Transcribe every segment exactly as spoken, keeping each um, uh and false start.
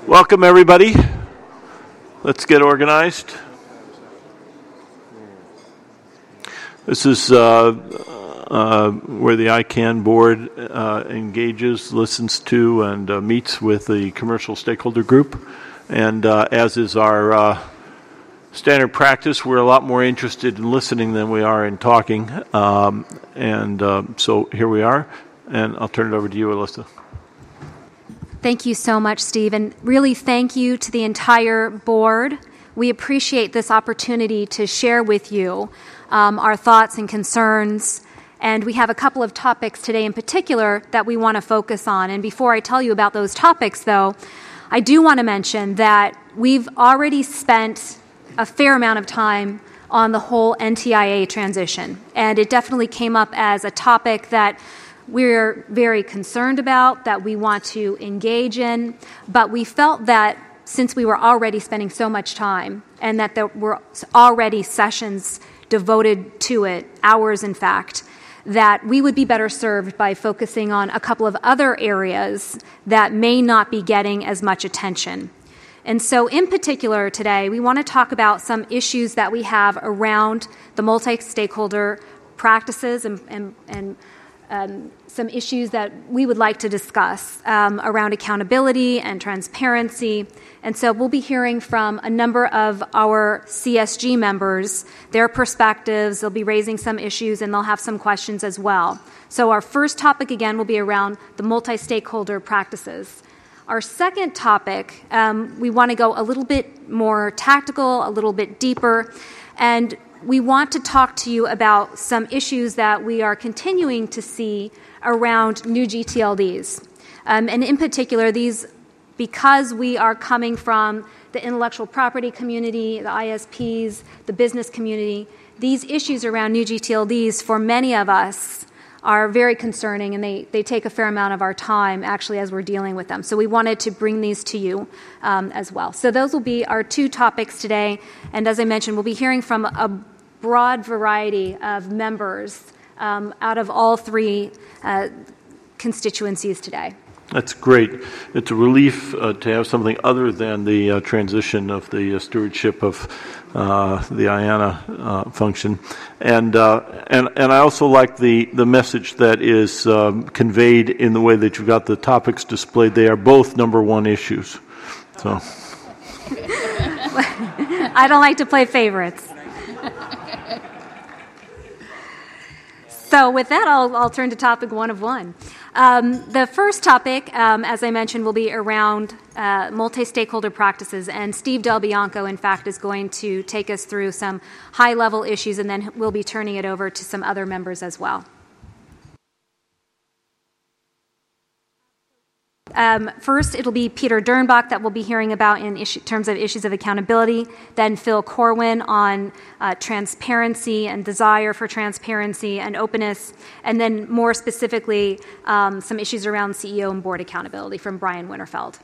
Welcome, everybody. Let's get organized. This is uh, uh, where the I CANN board uh, engages, listens to, and uh, meets with the commercial stakeholder group. And uh, as is our uh, standard practice, we're a lot more interested in listening than we are in talking. Um, and uh, so here we are. And I'll turn it over to you, Alyssa. Thank you so much, Steve, and really thank you to the entire board. We appreciate this opportunity to share with you um, our thoughts and concerns, and we have a couple of topics today in particular that we want to focus on. And before I tell you about those topics, though, I do want to mention that we've already spent a fair amount of time on the whole N T I A transition, and it definitely came up as a topic that we're very concerned about, that we want to engage in, but we felt that since we were already spending so much time and that there were already sessions devoted to it, hours in fact, that we would be better served by focusing on a couple of other areas that may not be getting as much attention. And so in particular today, we want to talk about some issues that we have around the multi-stakeholder practices and, and, and Um, some issues that we would like to discuss um, around accountability and transparency. And so we'll be hearing from a number of our C S G members, their perspectives. They'll be raising some issues, and they'll have some questions as well. So our first topic, again, will be around the multi-stakeholder practices. Our second topic, um, we want to go a little bit more tactical, a little bit deeper, and we want to talk to you about some issues that we are continuing to see around new G T L Ds. Um, and in particular, these, because we are coming from the intellectual property community, the I S Ps, the business community, these issues around new G T L Ds for many of us are very concerning, and they, they take a fair amount of our time actually as we're dealing with them. So we wanted to bring these to you um, as well. So those will be our two topics today. And as I mentioned, we'll be hearing from a broad variety of members um, out of all three uh, constituencies today. That's great. It's a relief uh, to have something other than the uh, transition of the uh, stewardship of uh, the I A N A uh, function. And, uh, and and I also like the, the message that is um, conveyed in the way that you've got the topics displayed. They are both number one issues. So I don't like to play favorites. So with that, I'll, I'll turn to topic one of one. Um, the first topic, um, as I mentioned, will be around uh, multi-stakeholder practices, and Steve Del Bianco, in fact, is going to take us through some high-level issues, and then we'll be turning it over to some other members as well. Um, first, it'll be Peter Dernbach that we'll be hearing about in issue, terms of issues of accountability, then Phil Corwin on uh, transparency and desire for transparency and openness, and then more specifically, um, some issues around C E O and board accountability from Brian Winterfeld.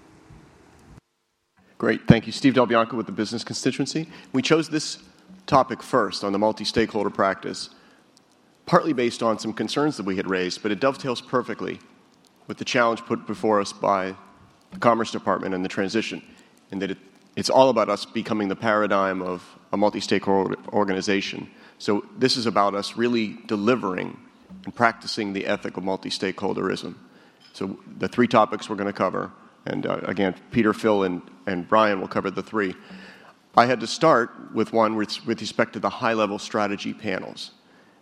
Great. Thank you. Steve Del Bianco with the business constituency. We chose this topic first on the multi-stakeholder practice, partly based on some concerns that we had raised, but it dovetails perfectly with the challenge put before us by the Commerce Department and the transition, and that it, it's all about us becoming the paradigm of a multi-stakeholder organization. So this is about us really delivering and practicing the ethic of multi-stakeholderism. So the three topics we're going to cover, and uh, again, Peter, Phil, and, and Brian will cover the three. I had to start with one with, with respect to the high-level strategy panels.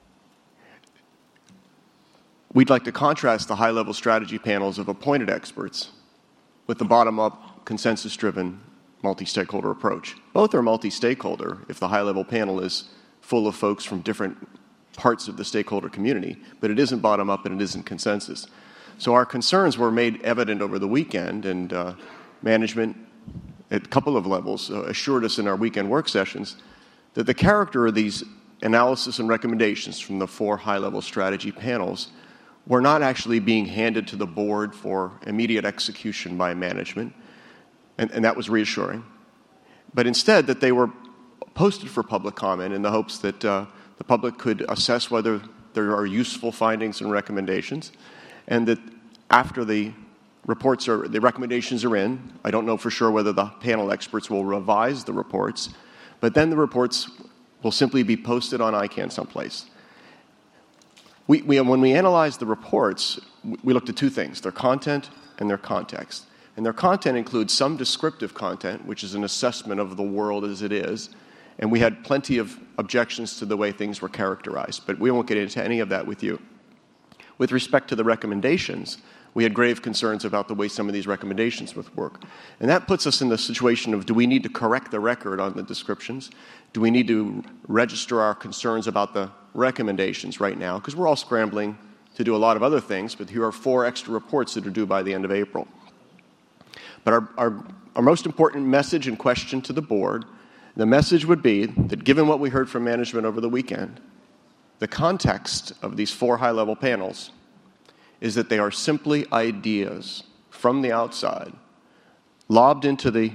We'd like to contrast the high-level strategy panels of appointed experts with the bottom-up, consensus-driven multi-stakeholder approach. Both are multi-stakeholder if the high-level panel is full of folks from different parts of the stakeholder community, but it isn't bottom-up and it isn't consensus. So our concerns were made evident over the weekend, and uh, management at a couple of levels uh, assured us in our weekend work sessions that the character of these analysis and recommendations from the four high-level strategy panels were not actually being handed to the board for immediate execution by management, and, and that was reassuring. But instead, that they were posted for public comment in the hopes that uh, the public could assess whether there are useful findings and recommendations, and that after the reports are, the recommendations are in. I don't know for sure whether the panel experts will revise the reports, but then the reports will simply be posted on I CANN someplace. We, we, when we analyzed the reports, we looked at two things, their content and their context. And their content includes some descriptive content, which is an assessment of the world as it is, and we had plenty of objections to the way things were characterized, but we won't get into any of that with you. With respect to the recommendations, we had grave concerns about the way some of these recommendations would work. And that puts us in the situation of, do we need to correct the record on the descriptions? Do we need to register our concerns about the recommendations right now? Because we're all scrambling to do a lot of other things, but here are four extra reports that are due by the end of April. But our, our, our most important message and question to the board, the message would be that given what we heard from management over the weekend, the context of these four high-level panels is that they are simply ideas from the outside, lobbed into the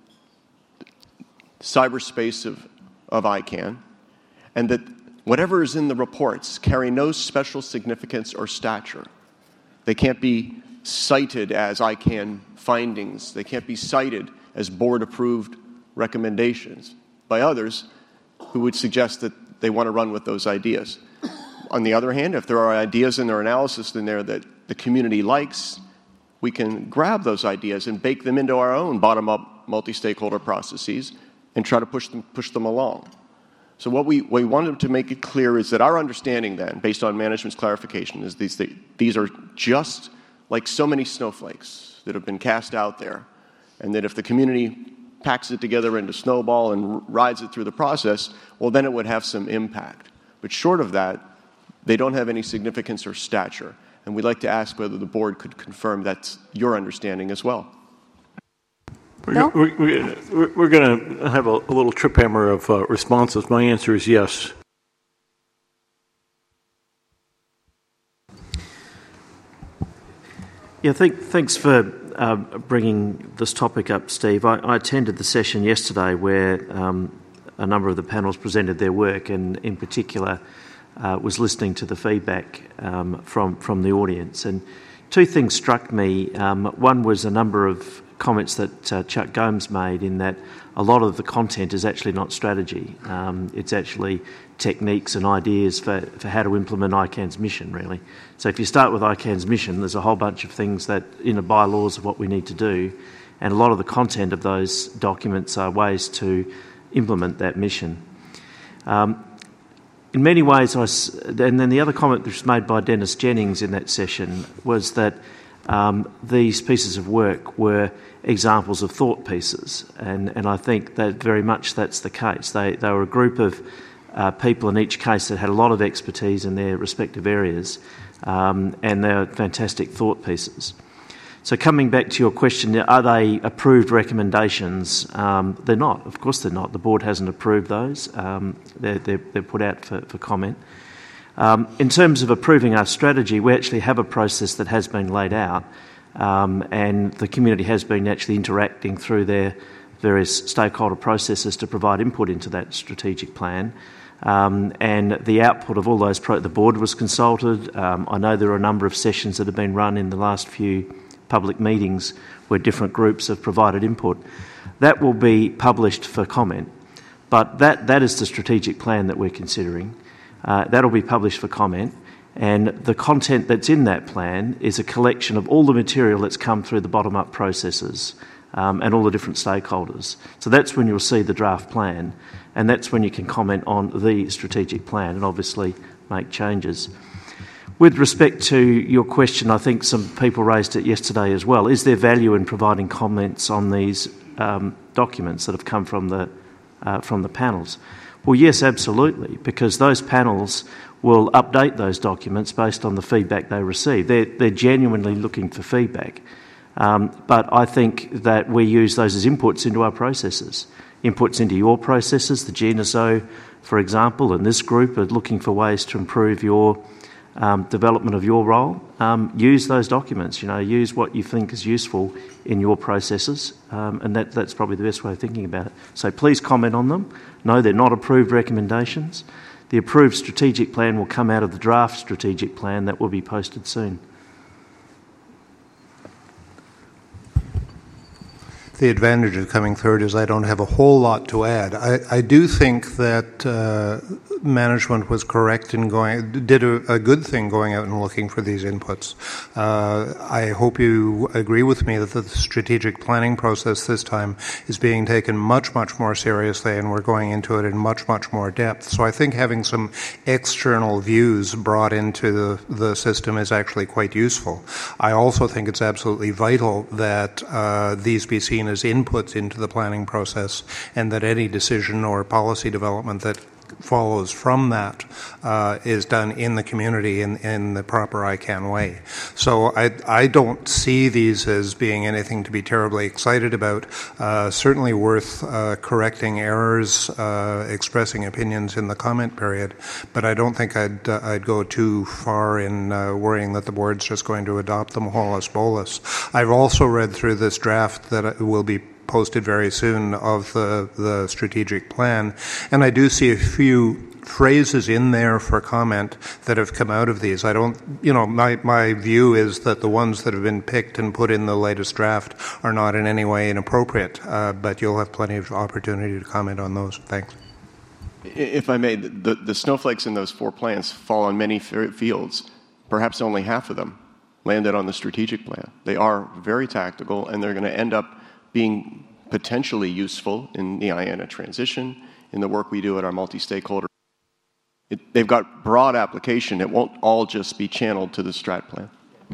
cyberspace of, of I CANN, and that whatever is in the reports carry no special significance or stature. They can't be cited as I CANN findings. They can't be cited as board-approved recommendations by others who would suggest that they want to run with those ideas. On the other hand, if there are ideas in their analysis in there that the community likes, we can grab those ideas and bake them into our own bottom-up multi-stakeholder processes and try to push them, push them along. So what we, we wanted to make it clear is that our understanding then, based on management's clarification, is these, these are just like so many snowflakes that have been cast out there, and that if the community packs it together into snowball and rides it through the process, well, then it would have some impact. But short of that, they don't have any significance or stature. And we'd like to ask whether the board could confirm that's your understanding as well. No? We're, we're, we're going to have a, a little trip hammer of uh, responses. My answer is yes. Yeah, think, thanks for uh, bringing this topic up, Steve. I, I attended the session yesterday where um, a number of the panels presented their work, and in particular uh, was listening to the feedback um, from, from the audience. And two things struck me. Um, one was a number of comments that uh, Chuck Gomes made, in that a lot of the content is actually not strategy. Um, it's actually techniques and ideas for, for how to implement I CANN's mission, really. So if you start with I CANN's mission, there's a whole bunch of things that in the bylaws of what we need to do, and a lot of the content of those documents are ways to implement that mission. Um, in many ways, I, and then the other comment that was made by Dennis Jennings in that session was that um, these pieces of work were examples of thought pieces, and, and I think that very much that's the case. They, they were a group of uh, people in each case that had a lot of expertise in their respective areas, um, and they're fantastic thought pieces. So coming back to your question, are they approved recommendations? Um, they're not. Of course they're not. The board hasn't approved those. Um, they're, they're, they're put out for, for comment. Um, in terms of approving our strategy, we actually have a process that has been laid out, um, and the community has been actually interacting through their various stakeholder processes to provide input into that strategic plan. Um, and the output of all those, pro- the board was consulted. Um, I know there are a number of sessions that have been run in the last few public meetings where different groups have provided input. That will be published for comment, but that, that is the strategic plan that we're considering. Uh, that'll be published for comment, and the content that's in that plan is a collection of all the material that's come through the bottom-up processes um, and all the different stakeholders. So that's when you'll see the draft plan, and that's when you can comment on the strategic plan and obviously make changes. With respect to your question, I think some people raised it yesterday as well. Is there value in providing comments on these um, documents that have come from the uh, from the panels? Well, yes, absolutely, because those panels will update those documents based on the feedback they receive. They're, they're genuinely looking for feedback. Um, but I think that we use those as inputs into our processes. Inputs into your processes, the G N S O, for example, and this group are looking for ways to improve your um, development of your role. Um, use those documents, you know, use what you think is useful in your processes, um, and that, that's probably the best way of thinking about it. So please comment on them. No, they're not approved recommendations. The approved strategic plan will come out of the draft strategic plan that will be posted soon. the advantage of coming third is I don't have a whole lot to add. I, I do think that uh, management was correct in going, did a, a good thing going out and looking for these inputs. Uh, I hope you agree with me that the strategic planning process this time is being taken much, much more seriously, and we're going into it in much, much more depth. So I think having some external views brought into the, the system is actually quite useful. I also think it's absolutely vital that uh, these be seen as inputs into the planning process, and that any decision or policy development that follows from that uh, is done in the community in, in the proper I CAN way. So I, I don't see these as being anything to be terribly excited about. Uh, certainly worth uh, correcting errors, uh, expressing opinions in the comment period, but I don't think I'd, uh, I'd go too far in uh, worrying that the board's just going to adopt them holus bolus. I've also read through this draft that will be posted very soon of the, the strategic plan, and I do see a few phrases in there for comment that have come out of these. I don't, you know, my, my view is that the ones that have been picked and put in the latest draft are not in any way inappropriate, uh, but you'll have plenty of opportunity to comment on those. Thanks. If I may, the, the snowflakes in those four plans fall on many fields. Perhaps only half of them landed on the strategic plan. They are very tactical, and they're going to end up being potentially useful in the I A N A transition, in the work we do at our multi-stakeholder. It, they've got broad application. It won't all just be channeled to the strat plan.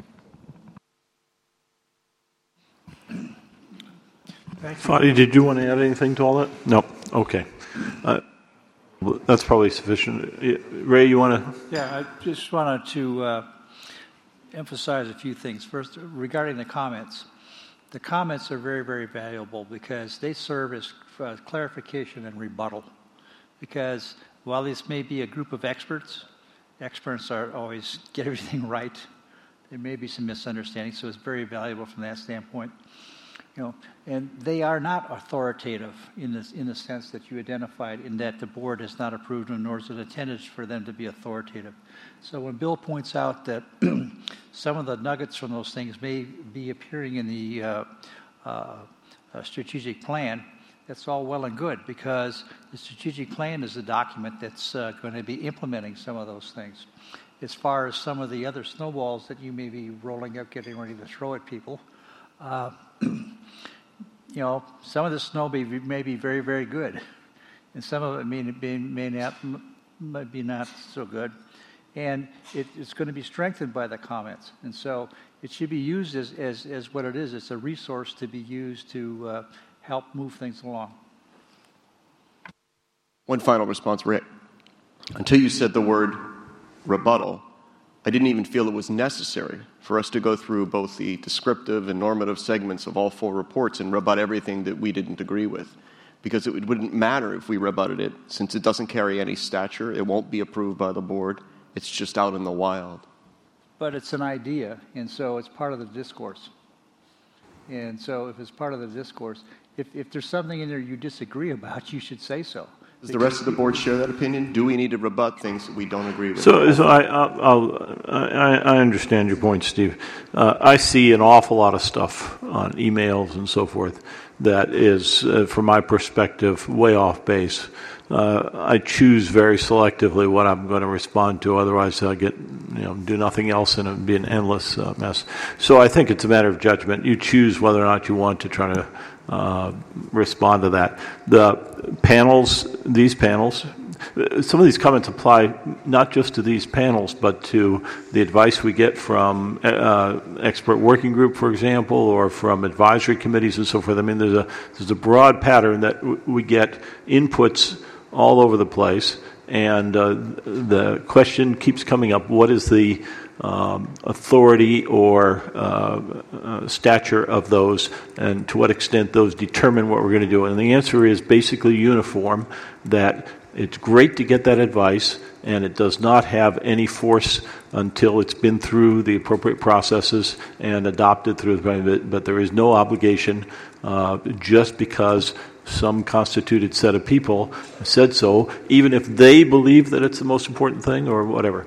Fadi, did you want to add anything to all that? No. Okay. Uh, that's probably sufficient. Ray, you want to? Yeah, I just wanted to uh, emphasize a few things. First, regarding the comments. The comments are very, very valuable because they serve as uh, clarification and rebuttal. Because while this may be a group of experts, experts are always get everything right. There may be some misunderstandings, so it's very valuable from that standpoint. You know, and they are not authoritative in this, in the sense that you identified, in that the board has not approved them, nor is it intended for them to be authoritative. So when Bill points out that some of the nuggets from those things may be appearing in the uh, uh, uh, strategic plan, that's all well and good, because the strategic plan is the document that's uh, going to be implementing some of those things. As far as some of the other snowballs that you may be rolling up, getting ready to throw at people, uh, you know, some of the snow may be, may be very, very good, and some of it may, may, may not might be not so good, and it, it's going to be strengthened by the comments, and so it should be used as as, as what it is. It's a resource to be used to uh, help move things along. One final response, Rick. Until you said the word rebuttal, I didn't even feel it was necessary for us to go through both the descriptive and normative segments of all four reports and rebut everything that we didn't agree with, because it wouldn't matter if we rebutted it, since it doesn't carry any stature. It won't be approved by the board. It's just out in the wild. But it's an idea, and so it's part of the discourse. And so if it's part of the discourse, if, if there's something in there you disagree about, you should say so. Does the rest of the board share that opinion? Do we need to rebut things that we don't agree with? So, so I, I'll, I, I understand your point, Steve. Uh, I see an awful lot of stuff on emails and so forth that is, uh, from my perspective, way off base. Uh, I choose very selectively what I'm going to respond to. Otherwise, I get, you know, do nothing else, and it'd be an endless uh, mess. So I think it's a matter of judgment. You choose whether or not you want to try to uh, respond to that. The panels, these panels, some of these comments apply not just to these panels, but to the advice we get from uh, expert working group, for example, or from advisory committees and so forth. I mean, there's a there's a broad pattern that w- we get inputs all over the place, and uh, the question keeps coming up: what is the um, authority or uh, uh, stature of those, and to what extent those determine what we're going to do? And the answer is basically uniform, that it's great to get that advice, and it does not have any force until it's been through the appropriate processes and adopted through the, but there is no obligation uh, just because some constituted set of people said so, even if they believe that it's the most important thing or whatever.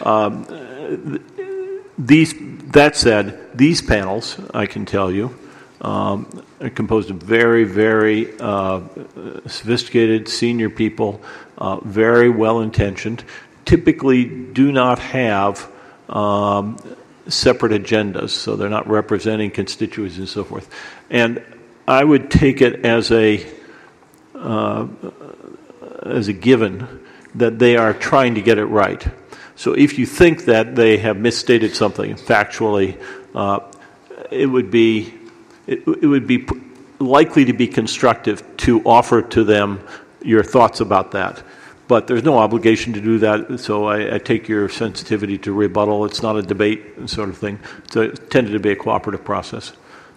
Um, these, that said, these panels, I can tell you, um, composed of very, very uh, sophisticated senior people, uh, very well-intentioned, typically do not have um, separate agendas, so they're not representing constituencies and so forth. And I would take it as a uh, as a given that they are trying to get it right. So if you think that they have misstated something factually, uh, it would be it, it would be likely to be constructive to offer to them your thoughts about that. But there's no obligation to do that, so I, I take your sensitivity to rebuttal. It's not a debate sort of thing. It's a, tended to be a cooperative process.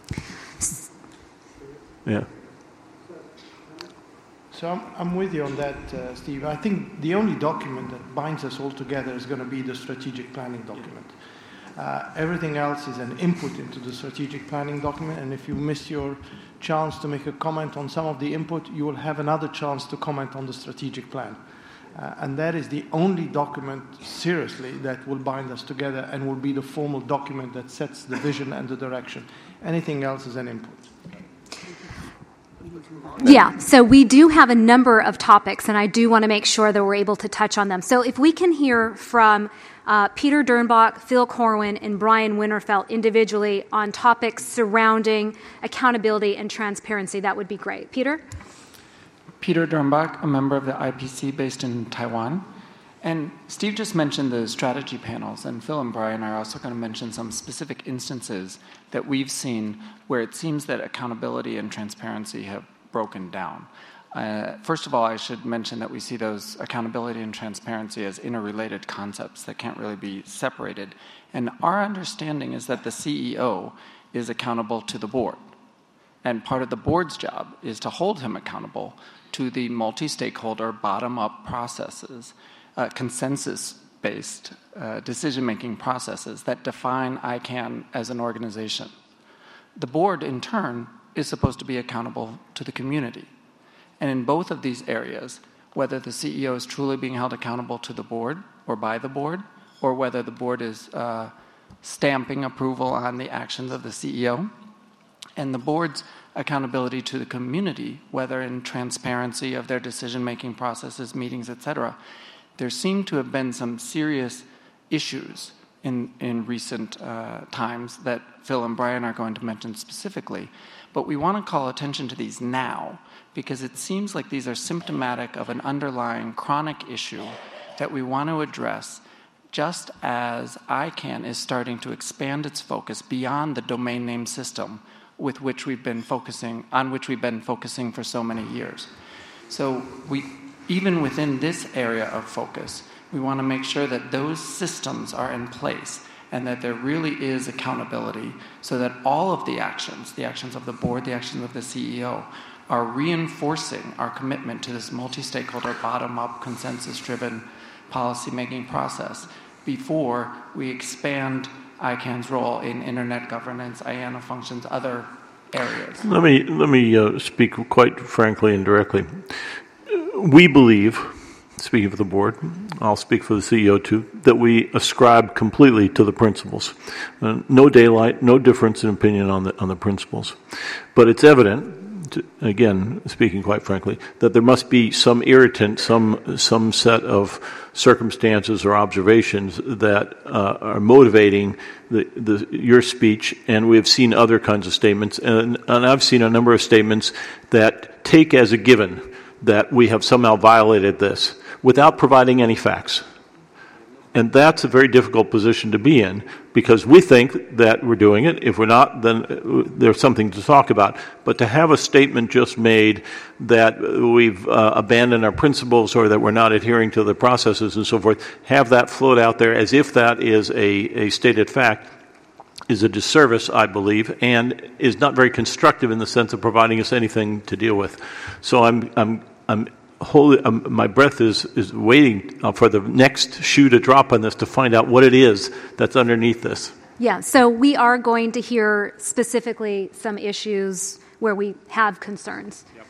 Yeah. So I'm, I'm with you on that, uh, Steve. I think the only document that binds us all together is going to be the strategic planning document. Uh, everything else is an input into the strategic planning document, and if you miss your chance to make a comment on some of the input, you will have another chance to comment on the strategic plan. Uh, and that is the only document, seriously, that will bind us together and will be the formal document that sets the vision and the direction. Anything else is an input. Yeah, so we do have a number of topics, and I do want to make sure that we're able to touch on them. So if we can hear from uh, Peter Dernbach, Phil Corwin, and Brian Winterfeld individually on topics surrounding accountability and transparency, that would be great. Peter? Peter Dernbach, a member of the I P C based in Taiwan. And Steve just mentioned the strategy panels, and Phil and Brian are also going to mention some specific instances that we've seen where it seems that accountability and transparency have broken down. Uh, first of all, I should mention that we see those accountability and transparency as interrelated concepts that can't really be separated. And our understanding is that the C E O is accountable to the board. And part of the board's job is to hold him accountable to the multi-stakeholder bottom-up processes, uh, consensus-based uh, decision-making processes that define I CANN as an organization. The board, in turn, is supposed to be accountable to the community. And in both of these areas, whether the C E O is truly being held accountable to the board or by the board, or whether the board is uh, stamping approval on the actions of the C E O, and the board's accountability to the community, whether in transparency of their decision-making processes, meetings, et cetera, there seem to have been some serious issues in, in recent uh, times that Phil and Brian are going to mention specifically. But we want to call attention to these now because it seems like these are symptomatic of an underlying chronic issue that we want to address, just as I CANN is starting to expand its focus beyond the domain name system with which we've been focusing, on which we've been focusing for so many years. So we, even within this area of focus, we want to make sure that those systems are in place and that there really is accountability so that all of the actions, the actions of the board, the actions of the C E O, are reinforcing our commitment to this multi-stakeholder, bottom-up, consensus-driven policy-making process before we expand I CANN's role in internet governance, I A N A functions, other areas. Let me let me uh, speak quite frankly and directly. We believe, speaking for the board, I'll speak for the C E O too, that we ascribe completely to the principles. Uh, no daylight, no difference in opinion on the on the principles, but it's evident. To, again, speaking quite frankly, that there must be some irritant, some some set of circumstances or observations that uh, are motivating the, the, your speech, and we have seen other kinds of statements, and, and I've seen a number of statements that take as a given that we have somehow violated this without providing any facts. And that's a very difficult position to be in because we think that we're doing it. If we're not, then there's something to talk about. But to have a statement just made that we've uh, abandoned our principles or that we're not adhering to the processes and so forth, have that float out there as if that is a, a stated fact is a disservice, I believe, and is not very constructive in the sense of providing us anything to deal with. So I'm I'm I'm Holy, um, my breath is, is waiting uh, for the next shoe to drop on this to find out what it is that's underneath this. Yeah, so we are going to hear specifically some issues where we have concerns. Yep.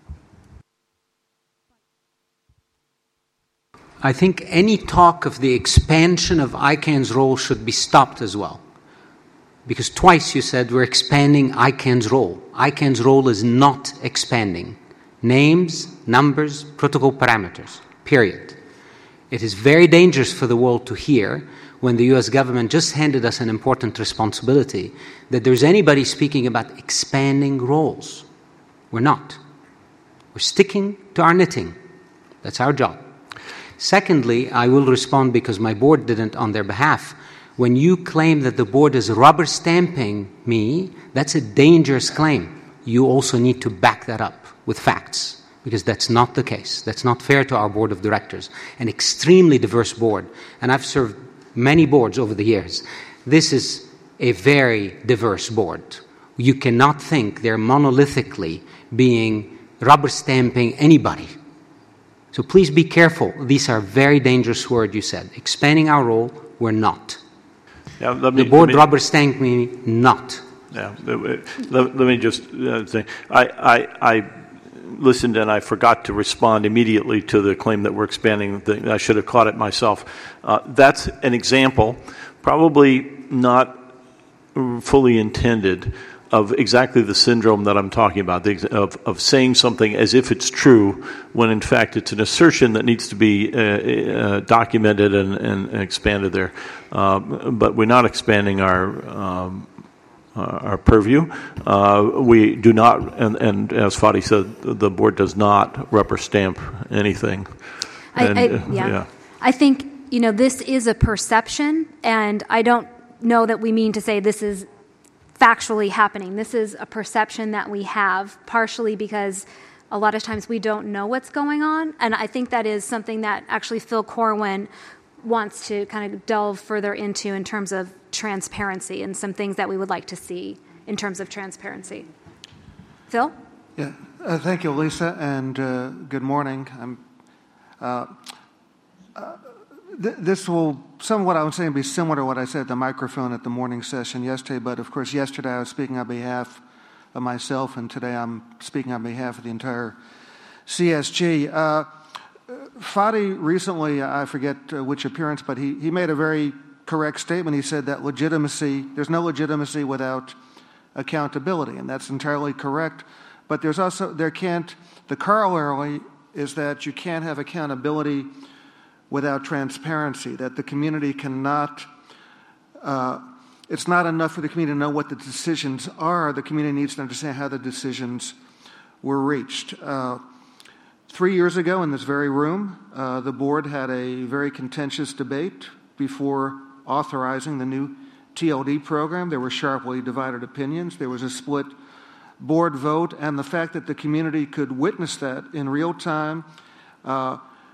I think any talk of the expansion of I CANN's role should be stopped as well. Because twice you said we're expanding I CAN's role. I CAN's role is not expanding. Names, numbers, protocol parameters, period. It is very dangerous for the world to hear when the U S government just handed us an important responsibility that there's anybody speaking about expanding roles. We're not. We're sticking to our knitting. That's our job. Secondly, I will respond because my board didn't on their behalf. When you claim that the board is rubber stamping me, that's a dangerous claim. You also need to back that up with facts, because that's not the case. That's not fair to our board of directors, an extremely diverse board. And I've served many boards over the years. This is a very diverse board. You cannot think they're monolithically being rubber stamping anybody. So please be careful. These are very dangerous words you said. Expanding our role, we're not. Yeah, let me, the board let me, rubber stamped me, not. Yeah, let, let me just uh, say, I, I, I listened and I forgot to respond immediately to the claim that we're expanding. The, I should have caught it myself. Uh, that's an example, probably not fully intended, of exactly the syndrome that I'm talking about, the, of, of saying something as if it's true when in fact it's an assertion that needs to be uh, uh, documented and, and, and expanded there. Uh, but we're not expanding our um, uh, our purview. Uh, we do not, and, and as Fadi said, the board does not rubber stamp anything. And, I, I, uh, yeah. yeah. I think, you know, this is a perception, and I don't know that we mean to say this is factually happening. This is a perception that we have, partially because a lot of times we don't know what's going on, and I think that is something that actually Phil Corwin wants to kind of delve further into in terms of transparency and some things that we would like to see in terms of transparency. Phil? Yeah, uh, thank you, Lisa, and uh, good morning. I'm, uh, uh, th- this will, some of what I was saying, be similar to what I said at the microphone at the morning session yesterday, but of course yesterday I was speaking on behalf of myself, and today I'm speaking on behalf of the entire C S G. Uh, Fadi recently, I forget uh, which appearance, but he, he made a very correct statement. He said that legitimacy, there's no legitimacy without accountability, and that's entirely correct. But there's also, there can't, the corollary is that you can't have accountability without transparency, that the community cannot, uh, it's not enough for the community to know what the decisions are. The community needs to understand how the decisions were reached. Uh, three years ago in this very room, uh, the board had a very contentious debate before authorizing the new T L D program. There were sharply divided opinions. There was a split board vote, and the fact that the community could witness that in real time uh,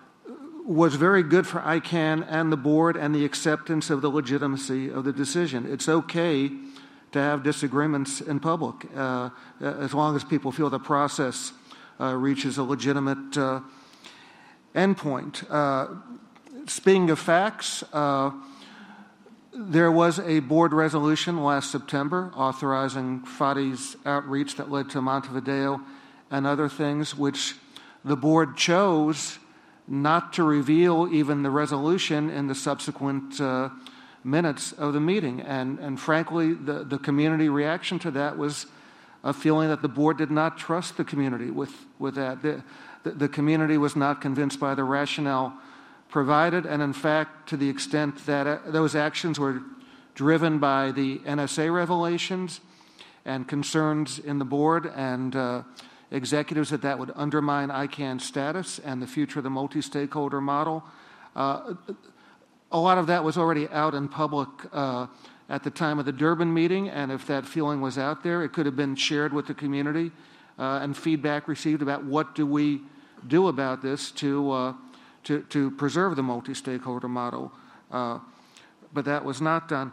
was very good for I CAN and the board and the acceptance of the legitimacy of the decision. It's okay to have disagreements in public uh, as long as people feel the process uh, reaches a legitimate uh, endpoint. Uh, speaking of facts, uh, there was a board resolution last September authorizing Fadi's outreach that led to Montevideo and other things, which the board chose not to reveal even the resolution in the subsequent uh, minutes of the meeting. And, and frankly, the, the community reaction to that was a feeling that the board did not trust the community with, with that. The, the, the community was not convinced by the rationale provided, and in fact, to the extent that uh, those actions were driven by the N S A revelations and concerns in the board and uh, executives that that would undermine I CAN's status and the future of the multi-stakeholder model. Uh, a lot of that was already out in public uh, at the time of the Durban meeting, and if that feeling was out there, it could have been shared with the community uh, and feedback received about what do we do about this to uh, To, to preserve the multi-stakeholder model, uh, but that was not done.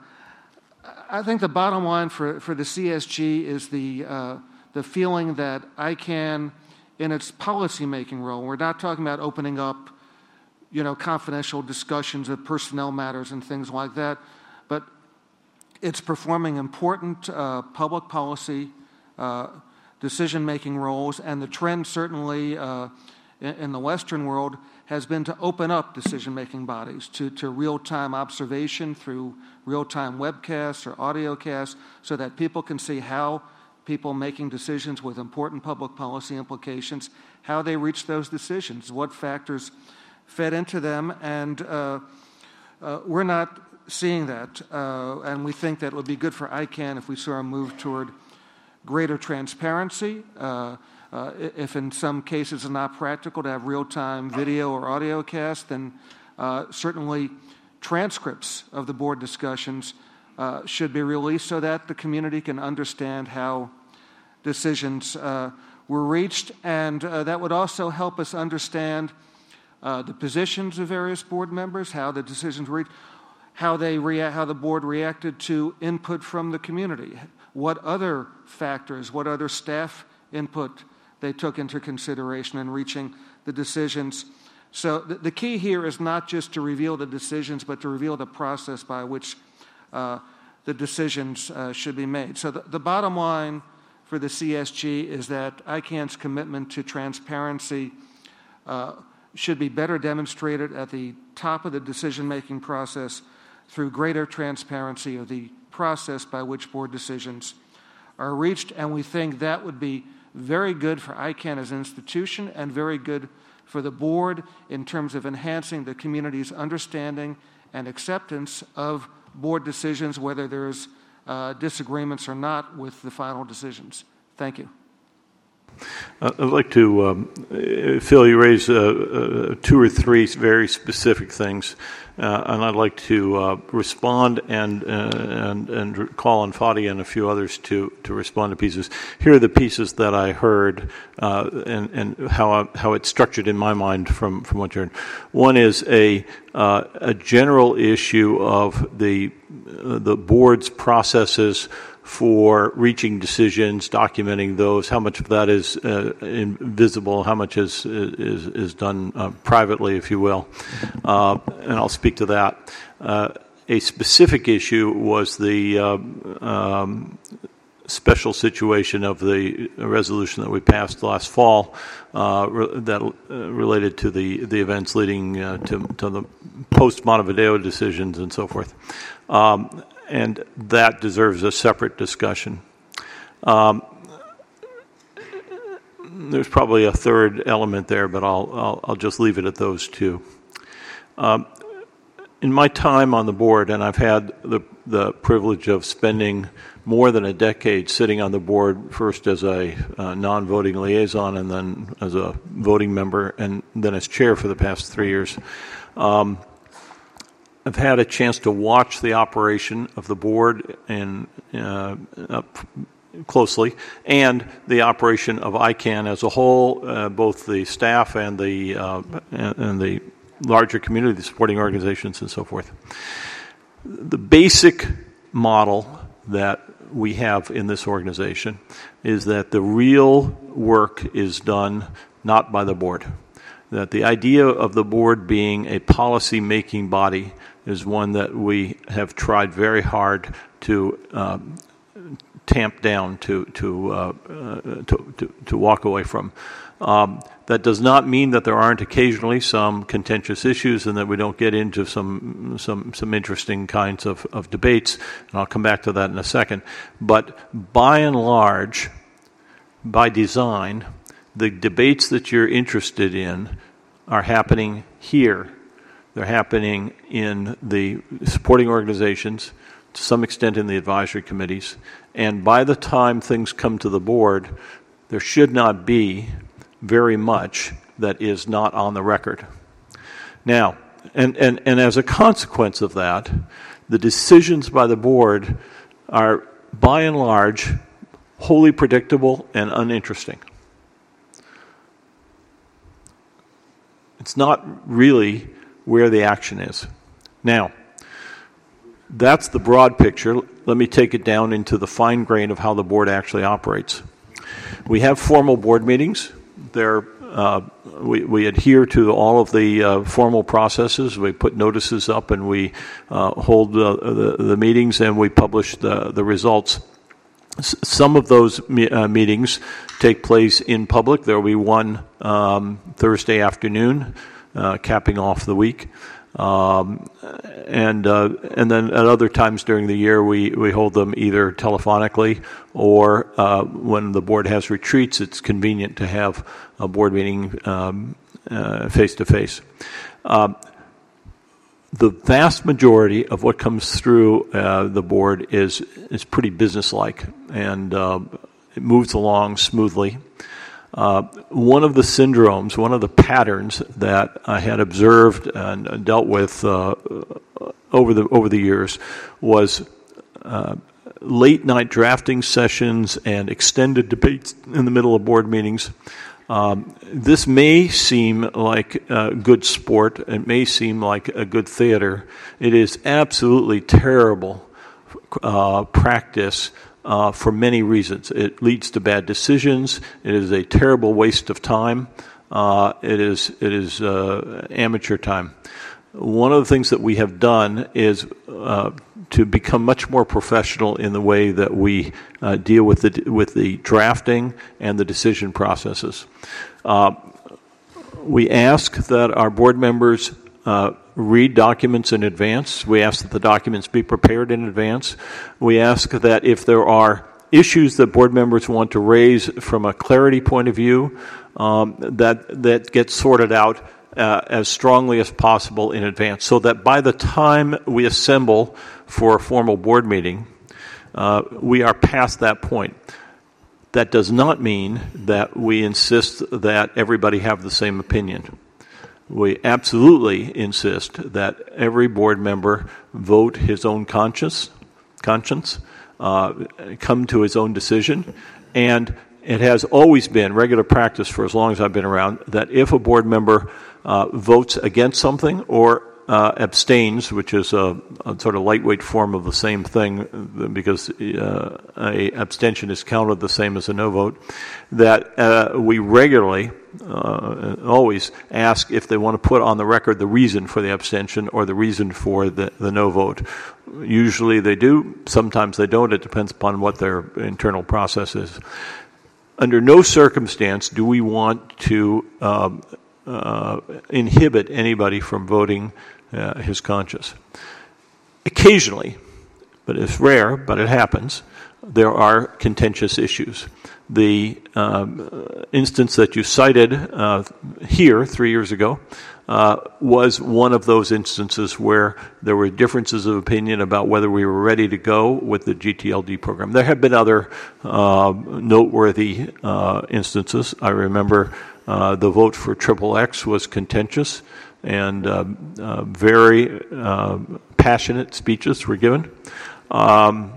I think the bottom line for, for the C S G is the, uh, the feeling that I CAN, in its policy-making role, we're not talking about opening up, you know, confidential discussions of personnel matters and things like that, but it's performing important uh, public policy uh, decision-making roles, and the trend certainly uh, in, in the Western world has been to open up decision-making bodies to, to real-time observation through real-time webcasts or audiocasts so that people can see how people making decisions with important public policy implications, how they reach those decisions, what factors fed into them, and uh, uh, we're not seeing that, uh, and we think that it would be good for I CANN if we saw a move toward greater transparency. Uh, uh, if in some cases it's not practical to have real-time video or audio cast, then uh, certainly transcripts of the board discussions uh, should be released so that the community can understand how decisions uh, were reached, and uh, that would also help us understand uh, the positions of various board members, how the decisions were reached, how they rea- how the board reacted to input from the community, what other factors, what other staff input they took into consideration in reaching the decisions. So the, the key here is not just to reveal the decisions, but to reveal the process by which uh, the decisions uh, should be made. So the, the bottom line for the C S G is that I CANN's commitment to transparency uh, should be better demonstrated at the top of the decision-making process through greater transparency of the process by which board decisions are reached, and we think that would be very good for I CANN as an institution and very good for the board in terms of enhancing the community's understanding and acceptance of board decisions, whether there's uh, disagreements or not with the final decisions. Thank you. Uh, I'd like to, um, Phil, you raised uh, uh, two or three very specific things, uh, and I'd like to uh, respond and, uh, and and call on Fadi and a few others to, to respond to pieces. Here are the pieces that I heard uh, and, and how I, how it's structured in my mind from, from what you heard. One is a uh, a general issue of the uh, the board's processes for reaching decisions, documenting those, how much of that is uh, invisible, how much is is, is done uh, privately, if you will. Uh, and I'll speak to that. Uh, a specific issue was the uh, um, special situation of the resolution that we passed last fall uh, re- that uh, related to the, the events leading uh, to, to the post-Montevideo decisions and so forth. Um, and that deserves a separate discussion. Um, there's probably a third element there, but I'll, I'll, I'll just leave it at those two. Um, in my time on the board, and I've had the, the privilege of spending more than a decade sitting on the board, first as a uh, non-voting liaison and then as a voting member and then as chair for the past three years, um, I've had a chance to watch the operation of the board and uh, up closely, and the operation of I CANN as a whole, uh, both the staff and the uh, and, and the larger community, the supporting organizations, and so forth. The basic model that we have in this organization is that the real work is done not by the board. That the idea of the board being a policy-making body is one that we have tried very hard to um, tamp down, to to, uh, uh, to to to walk away from. Um, that does not mean that there aren't occasionally some contentious issues and that we don't get into some some some interesting kinds of, of debates, and I'll come back to that in a second. But by and large, by design, the debates that you're interested in are happening here. They're happening in the supporting organizations, to some extent in the advisory committees, and by the time things come to the board, there should not be very much that is not on the record. Now, and, and, and as a consequence of that, the decisions by the board are, by and large, wholly predictable and uninteresting. It's not really where the action is. Now, that's the broad picture. Let me take it down into the fine grain of how the board actually operates. We have formal board meetings. They're, uh, we, we adhere to all of the uh, formal processes. We put notices up and we uh, hold uh, the, the meetings and we publish the, the results. S- some of those me- uh, meetings take place in public. There will be one um, Thursday afternoon uh, capping off the week. Um, and uh, and then at other times during the year, we, we hold them either telephonically or uh, when the board has retreats, it's convenient to have a board meeting um, uh, face-to-face. Um, the vast majority of what comes through uh, the board is is pretty businesslike, and uh, it moves along smoothly. Uh, one of the syndromes, one of the patterns that I had observed and dealt with uh, over the over the years was uh, late night drafting sessions and extended debates in the middle of board meetings. Um, this may seem like a good sport. It may seem like a good theater. It is absolutely terrible uh, practice. Uh, for many reasons. It leads to bad decisions. It is a terrible waste of time. Uh, it is it is uh, amateur time. One of the things that we have done is uh, to become much more professional in the way that we uh, deal with the with the drafting and the decision processes. Uh, we ask that our board members Uh, read documents in advance. We ask that the documents be prepared in advance. We ask that if there are issues that board members want to raise from a clarity point of view, um, that that gets sorted out uh, as strongly as possible in advance, so that by the time we assemble for a formal board meeting, uh, we are past that point. That does not mean that we insist that everybody have the same opinion. We absolutely insist that every board member vote his own conscience, conscience, uh, come to his own decision. And it has always been regular practice for as long as I've been around that if a board member uh, votes against something or uh, abstains, which is a, a sort of lightweight form of the same thing because uh, a abstention is counted the same as a no vote, that uh, we regularly Uh, always ask if they want to put on the record the reason for the abstention or the reason for the, the no vote. Usually they do, sometimes they don't. It depends upon what their internal process is. Under no circumstance do we want to um, uh, inhibit anybody from voting uh, his conscience. Occasionally, but it's rare, but it happens, there are contentious issues. The um, instance that you cited uh, here three years ago uh, was one of those instances where there were differences of opinion about whether we were ready to go with the G T L D program. There have been other uh, noteworthy uh, instances. I remember uh, the vote for Triple X was contentious, and uh, uh, very uh, passionate speeches were given. Um,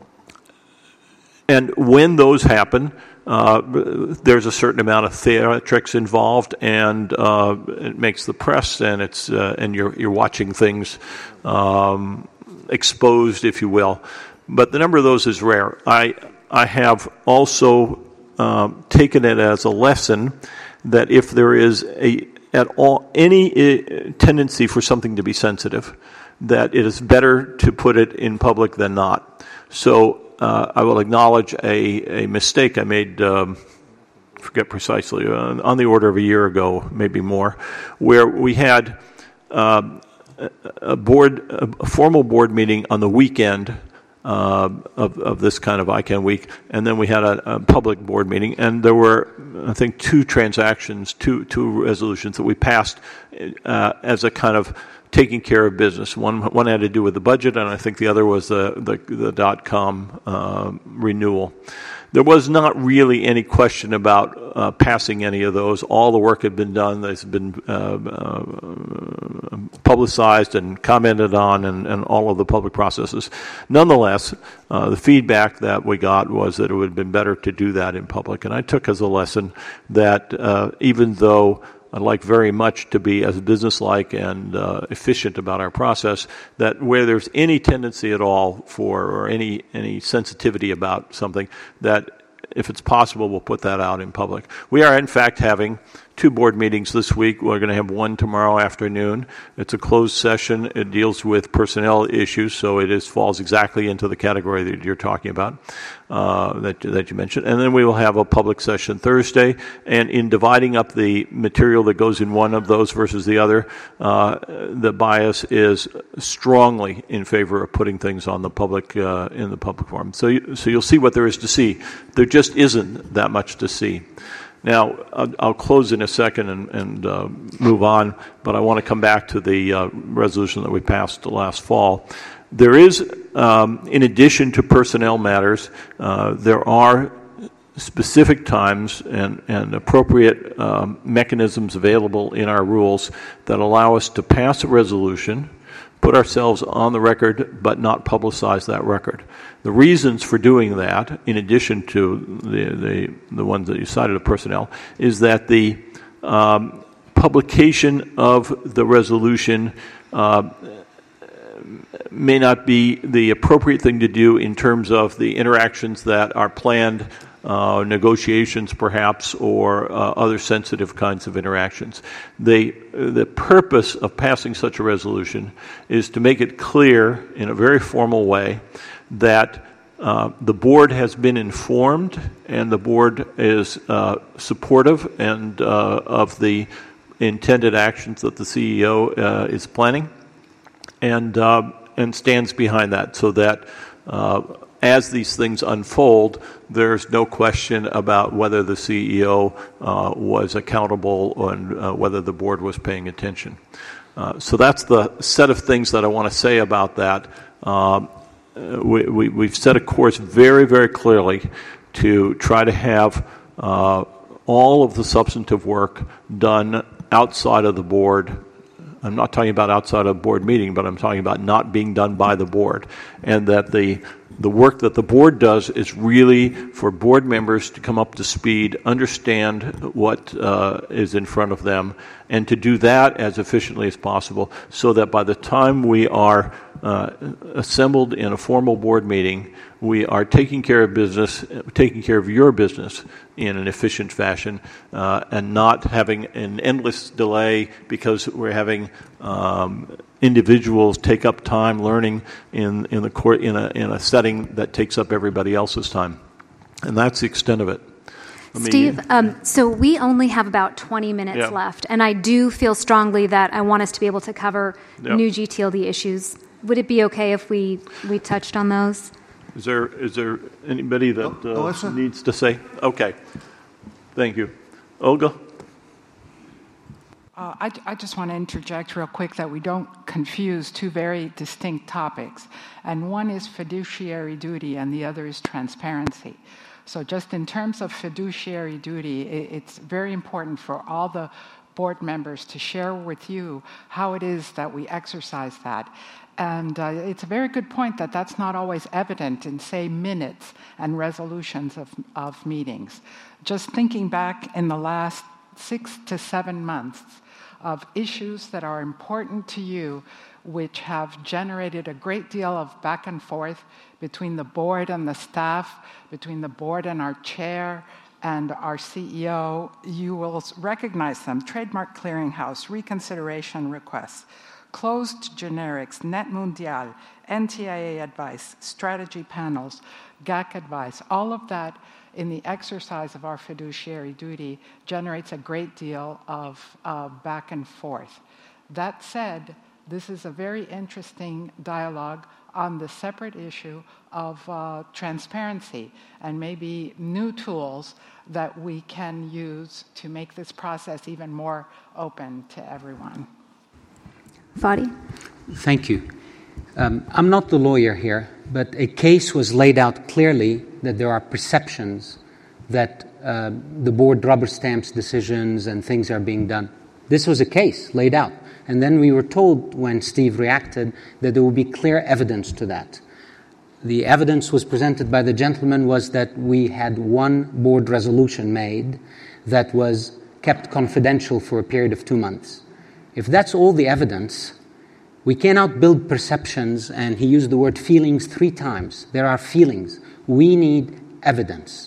And when those happen, uh, there's a certain amount of theatrics involved, and uh, it makes the press, and it's uh, and you're you're watching things um, exposed, if you will. But the number of those is rare. I I have also um, taken it as a lesson that if there is a at all any uh, tendency for something to be sensitive, that it is better to put it in public than not. So. Uh, I will acknowledge a, a mistake I made, um, I forget precisely, uh, on the order of a year ago, maybe more, where we had uh, a board, a formal board meeting on the weekend uh, of, of this kind of I CANN week, and then we had a, a public board meeting, and there were, I think, two transactions, two two resolutions that we passed uh, as a kind of taking care of business. One one had to do with the budget, and I think the other was the the, the dot-com uh, renewal. There was not really any question about uh, passing any of those. All the work had been done. It's been uh, uh, publicized and commented on, and, and all of the public processes. Nonetheless, uh, the feedback that we got was that it would have been better to do that in public. And I took as a lesson that uh, even though I'd like very much to be as businesslike and uh, efficient about our process, that where there's any tendency at all for, or any any sensitivity about something, that if it's possible, we'll put that out in public. We are, in fact, having two board meetings this week. We're going to have one tomorrow afternoon. It's a closed session. It deals with personnel issues, so it is falls exactly into the category that you're talking about, uh, that, that you mentioned. And then we will have a public session Thursday. And in dividing up the material that goes in one of those versus the other, uh, the bias is strongly in favor of putting things on the public uh, in the public forum. So, you, so you'll see what there is to see. There just isn't that much to see. Now, I'll, I'll close in a second and, and uh, move on, but I want to come back to the uh, resolution that we passed last fall. There is, um, in addition to personnel matters, uh, there are specific times and, and appropriate um, mechanisms available in our rules that allow us to pass a resolution, put ourselves on the record, but not publicize that record. The reasons for doing that, in addition to the the, the ones that you cited of personnel, is that the um, publication of the resolution uh, may not be the appropriate thing to do in terms of the interactions that are planned, uh, negotiations perhaps, or uh, other sensitive kinds of interactions. They, the purpose of passing such a resolution is to make it clear in a very formal way that uh, the board has been informed and the board is uh, supportive and uh, of the intended actions that the C E O uh, is planning, and uh, and stands behind that, so that uh, as these things unfold, there's no question about whether the C E O uh, was accountable and uh, whether the board was paying attention. Uh, so that's the set of things that I want to say about that. Um, we, we, we've set a course very, very clearly to try to have uh, all of the substantive work done outside of the board. I'm not talking about outside of a board meeting, but I'm talking about not being done by the board, and that the the work that the board does is really for board members to come up to speed, understand what uh, is in front of them, and to do that as efficiently as possible, so that by the time we are uh, assembled in a formal board meeting, we are taking care of business, taking care of your business in an efficient fashion, uh, and not having an endless delay because we're having um, individuals take up time learning in in the court in a in a setting that takes up everybody else's time, and that's the extent of it. Let Steve, me, um, so we only have about twenty minutes yeah. left, and I do feel strongly that I want us to be able to cover yeah. new G T L D issues. Would it be okay if we we touched on those? Is there is there anybody that uh, needs to say? Okay, thank you, Olga. Uh, I, I just want to interject real quick that we don't confuse two very distinct topics. And one is fiduciary duty and the other is transparency. So just in terms of fiduciary duty, it, it's very important for all the board members to share with you how it is that we exercise that. And uh, it's a very good point that that's not always evident in, say, minutes and resolutions of, of meetings. Just thinking back in the last six to seven months, of issues that are important to you, which have generated a great deal of back and forth between the board and the staff, between the board and our chair and our C E O. You will recognize them: Trademark Clearinghouse, reconsideration requests, closed generics, Net Mundial, N T I A advice, strategy panels, G A C advice. All of that in the exercise of our fiduciary duty generates a great deal of uh, back and forth. That said, this is a very interesting dialogue on the separate issue of uh, transparency and maybe new tools that we can use to make this process even more open to everyone. Fadi? Thank you. Um, I'm not the lawyer here, but a case was laid out clearly that there are perceptions that uh, the board rubber stamps decisions and things are being done. This was a case laid out. And then we were told when Steve reacted that there would be clear evidence to that. The evidence was presented by the gentleman was that we had one board resolution made that was kept confidential for a period of two months. If that's all the evidence, we cannot build perceptions, and he used the word feelings three times. There are feelings. We need evidence.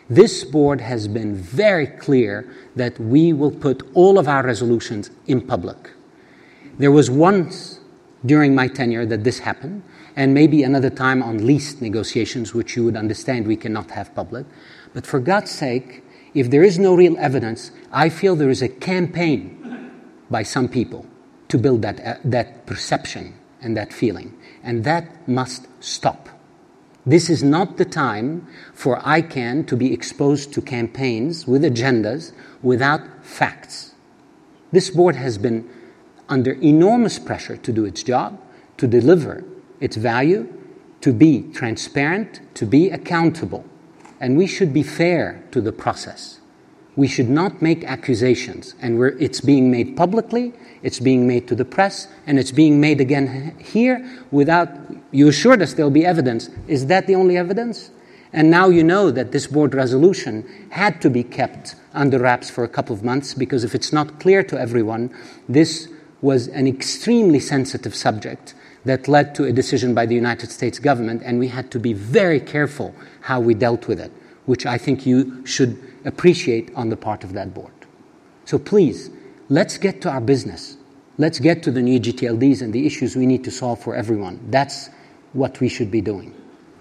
This board has been very clear that we will put all of our resolutions in public. There was once during my tenure that this happened, and maybe another time on lease negotiations, which you would understand we cannot have public. But for God's sake, if there is no real evidence, I feel there is a campaign by some people to build that, uh, that perception and that feeling. And that must stop. This is not the time for I CAN to be exposed to campaigns with agendas without facts. This board has been under enormous pressure to do its job, to deliver its value, to be transparent, to be accountable. And we should be fair to the process. We should not make accusations. And we're, it's being made publicly, it's being made to the press, and it's being made again here without, you assured us there'll be evidence. Is that the only evidence? And now you know that this board resolution had to be kept under wraps for a couple of months, because if it's not clear to everyone, this was an extremely sensitive subject that led to a decision by the United States government, and we had to be very careful how we dealt with it, which I think you should appreciate on the part of that board. So please, let's get to our business. Let's get to the new G T L Ds and the issues we need to solve for everyone. That's what we should be doing.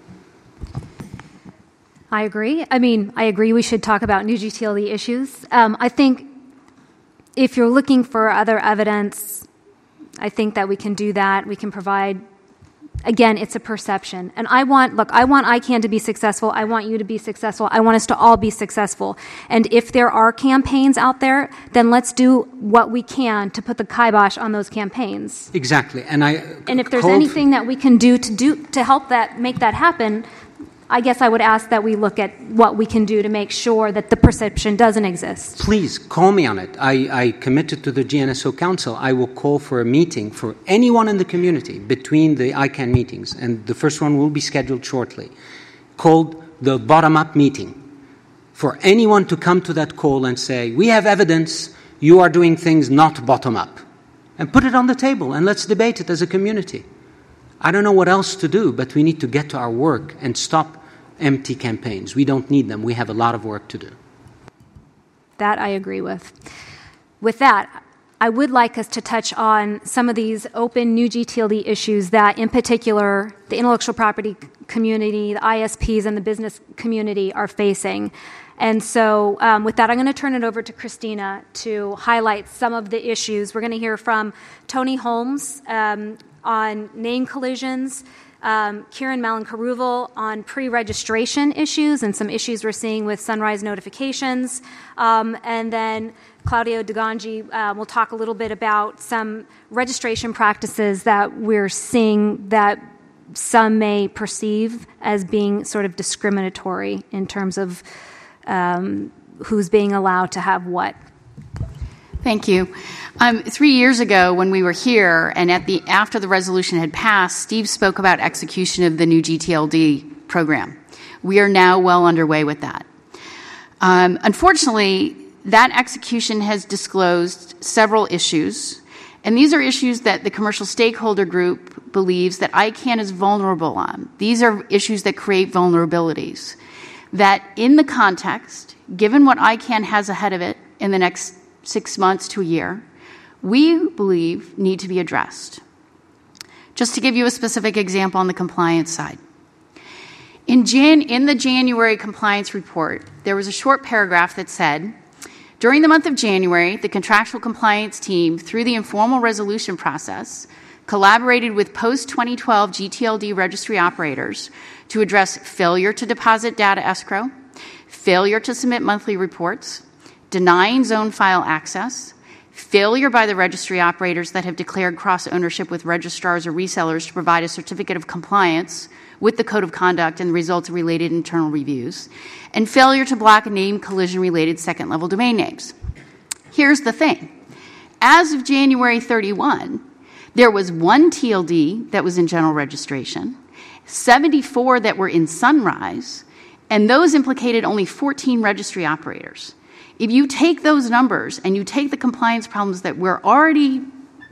I agree. I mean, I agree we should talk about new G T L D issues. Um, I think if you're looking for other evidence, I think that we can do that. We can provide, again, it's a perception. And I want, look, I want I CAN to be successful. I want you to be successful. I want us to all be successful. And if there are campaigns out there, then let's do what we can to put the kibosh on those campaigns. Exactly. And I And if there's anything that we can do to do to help that make that happen, I guess I would ask that we look at what we can do to make sure that the perception doesn't exist. Please call me on it. I, I committed to the G N S O Council. I will call for a meeting for anyone in the community between the I CAN meetings, and the first one will be scheduled shortly, called the bottom-up meeting, for anyone to come to that call and say, we have evidence you are doing things not bottom-up, and put it on the table, and let's debate it as a community. I don't know what else to do, but we need to get to our work and stop empty campaigns. We don't need them. We have a lot of work to do. That I agree with. With that, I would like us to touch on some of these open new G T L D issues that, in particular, the intellectual property community, the I S Ps, and the business community are facing. And so um, with that, I'm going to turn it over to Christina to highlight some of the issues. We're going to hear from Tony Holmes um, on name collisions, Um, Kieran Malin-Caruval on pre-registration issues and some issues we're seeing with sunrise notifications. Um, and then Claudio Degangi uh, will talk a little bit about some registration practices that we're seeing that some may perceive as being sort of discriminatory in terms of um, who's being allowed to have what. Thank you. Um, three years ago, when we were here, and at the after the resolution had passed, Steve spoke about execution of the new G T L D program. We are now well underway with that. Um, unfortunately, that execution has disclosed several issues, and these are issues that the commercial stakeholder group believes that I CAN is vulnerable on. These are issues that create vulnerabilities that, in the context, given what I CAN has ahead of it in the next six months to a year, we believe need to be addressed. Just to give you a specific example on the compliance side. In, Jan- in the January compliance report, there was a short paragraph that said, during the month of January, the contractual compliance team, through the informal resolution process, collaborated with post twenty twelve G T L D registry operators to address failure to deposit data escrow, failure to submit monthly reports, denying zone file access, failure by the registry operators that have declared cross-ownership with registrars or resellers to provide a certificate of compliance with the Code of Conduct and the results of related internal reviews, and failure to block name collision-related second-level domain names. Here's the thing. As of January thirty-first, there was one T L D that was in general registration, seventy-four that were in Sunrise, and those implicated only fourteen registry operators. If you take those numbers and you take the compliance problems that we're already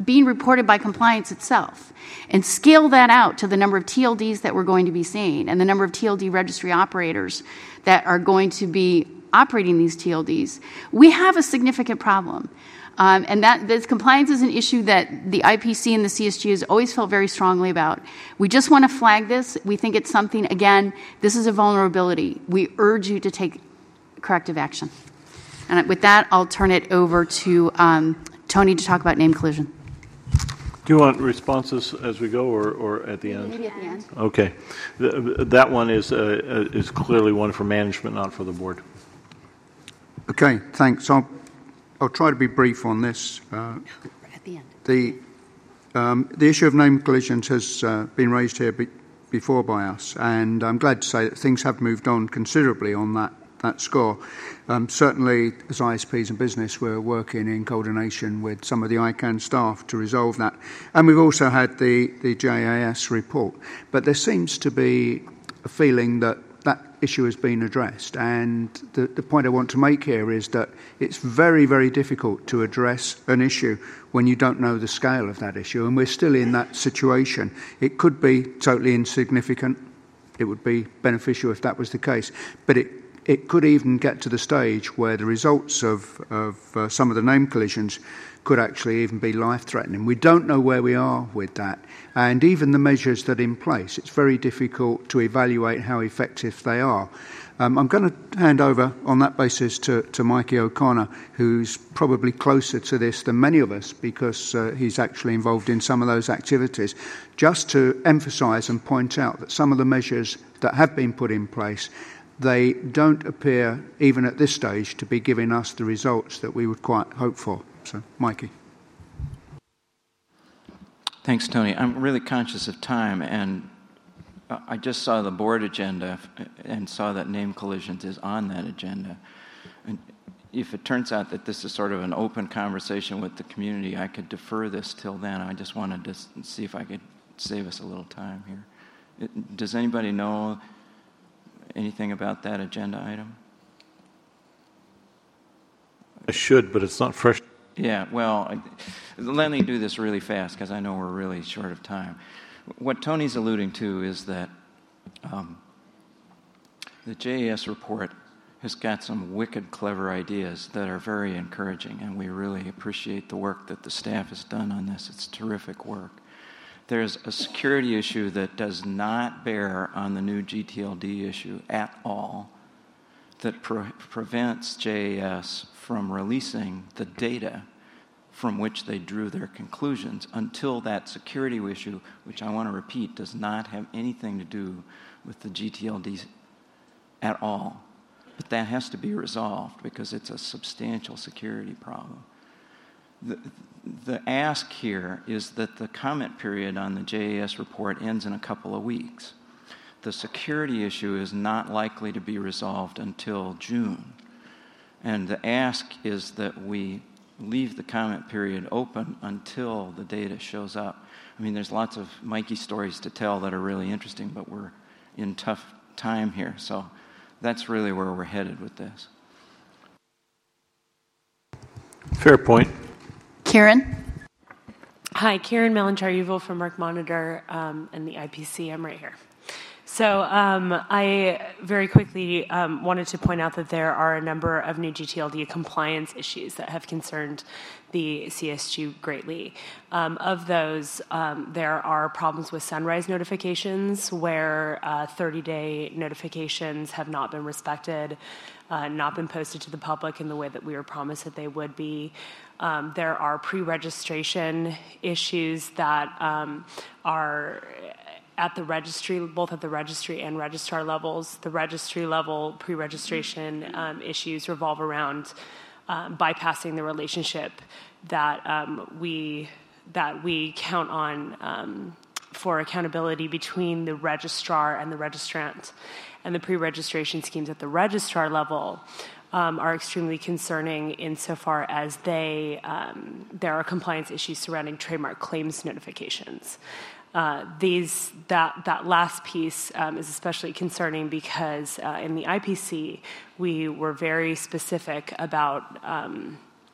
being reported by compliance itself, and scale that out to the number of T L Ds that we're going to be seeing and the number of T L D registry operators that are going to be operating these T L Ds, we have a significant problem. Um, and that this compliance is an issue that the I P C and the C S G has always felt very strongly about. We just want to flag this. We think it's something, again, this is a vulnerability. We urge you to take corrective action. And with that, I'll turn it over to um, Tony to talk about name collision. Do you want responses as we go, or, or at the end? Maybe at the end. Okay. The, that one is, uh, is clearly one for management, not for the board. Okay, thanks. I'll I'll try to be brief on this. Uh, At the end. The, um, the issue of name collisions has uh, been raised here be, before by us, and I'm glad to say that things have moved on considerably on that, that score. Um, certainly, as I S Ps and business, we're working in coordination with some of the I CANN staff to resolve that. And we've also had the, the J A S report. But there seems to be a feeling that that issue has been addressed. And the, the point I want to make here is that it's very, very difficult to address an issue when you don't know the scale of that issue. And we're still in that situation. It could be totally insignificant. It would be beneficial if that was the case. But it, it could even get to the stage where the results of, of uh, some of the name collisions could actually even be life-threatening. We don't know where we are with that. And even the measures that are in place, it's very difficult to evaluate how effective they are. Um, I'm going to hand over on that basis to, to Mikey O'Connor, who's probably closer to this than many of us because uh, he's actually involved in some of those activities, just to emphasise and point out that some of the measures that have been put in place, they don't appear, even at this stage, to be giving us the results that we would quite hope for. So, Mikey. Thanks, Tony. I'm really conscious of time, and I just saw the board agenda and saw that name collisions is on that agenda. And if it turns out that this is sort of an open conversation with the community, I could defer this till then. I just wanted to see if I could save us a little time here. It, does anybody know anything about that agenda item? I should, but it's not fresh. Yeah, well, I, let me do this really fast because I know we're really short of time. What Tony's alluding to is that um, the J A S report has got some wicked clever ideas that are very encouraging, and we really appreciate the work that the staff has done on this. It's terrific work. There's a security issue that does not bear on the new G T L D issue at all that pre- prevents J A S from releasing the data from which they drew their conclusions until that security issue, which I want to repeat, does not have anything to do with the G T L Ds at all. But that has to be resolved because it's a substantial security problem. The, the ask here is that the comment period on the J A S report ends in a couple of weeks. The security issue is not likely to be resolved until June. And the ask is that we leave the comment period open until the data shows up. I mean, there's lots of Mikey stories to tell that are really interesting, but we're in tough time here. So that's really where we're headed with this. Fair point. Karen? Hi, Karen Melanchar-Uval from Merck Monitor um, and the I P C. I'm right here. So um, I very quickly um, wanted to point out that there are a number of new G T L D compliance issues that have concerned the C S G greatly. Um, of those, um, there are problems with sunrise notifications where uh, thirty-day notifications have not been respected, uh, not been posted to the public in the way that we were promised that they would be. Um, there are pre-registration issues that um, are at the registry, both at the registry and registrar levels. The registry level pre-registration um, issues revolve around um, bypassing the relationship that um, we that we count on um, for accountability between the registrar and the registrant. And the pre-registration schemes at the registrar level um, are extremely concerning insofar as they um, there are compliance issues surrounding trademark claims notifications. Uh, these that that last piece um, is especially concerning because uh, in the I P C we were very specific about um,